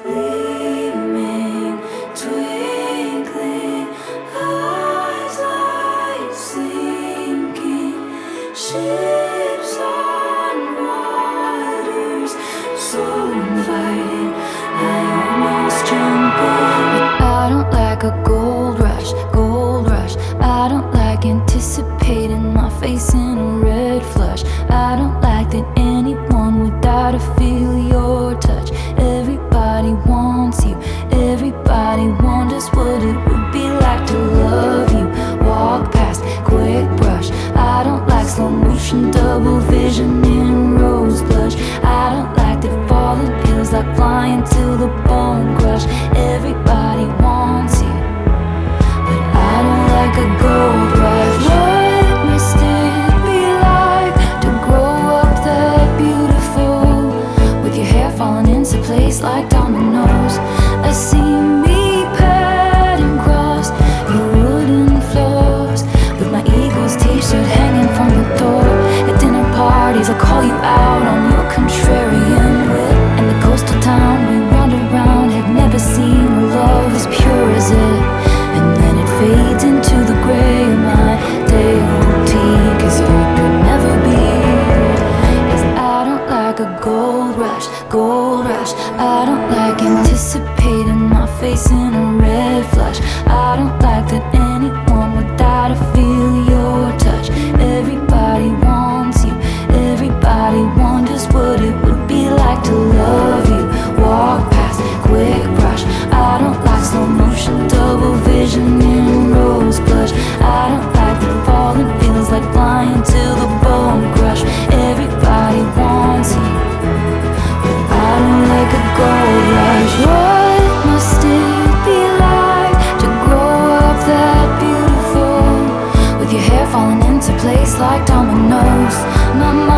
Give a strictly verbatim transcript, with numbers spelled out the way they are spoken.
gleaming, twinkling eyes, light sinking, ships on waters so inviting. I almost jump in, but I don't like a gold rush, gold rush. I don't like anticipating my face in a red flush. I don't like that anyone would die to feel your touch. Everybody wants you, everybody wonders what it would be like to love you. Walk past, quick brush. I don't like slow motion, double vision in rose blush. I don't like that falling feels like flying till the bone crush. Everybody wants you, but I don't like a gold rush. What must it be like to grow up that beautiful, with your hair falling into place like dominoes? I see me padding across your wooden floors, with my Eagles t-shirt hanging from the door. At dinner parties I call you out on your contrarian wit, and the coastal town we wandered around had never seen a love as pure as it. And then it fades into the gray of my day-old tea, cause it could never be. Cause I don't like a gold rush, gold rush. I don't like anticipating my face in a red flush. I don't like that anyone would die to feel your touch. Everybody wants you, everybody wonders what it would be like to love you. Walk past, quick brush. I don't like slow motion, double vision in rose blush. I don't like the falling feels like flying till the bone crush. Everybody wants you, but I don't like a gold rush. What must it be like to grow up that beautiful, with your hair falling into place like dominoes? My mind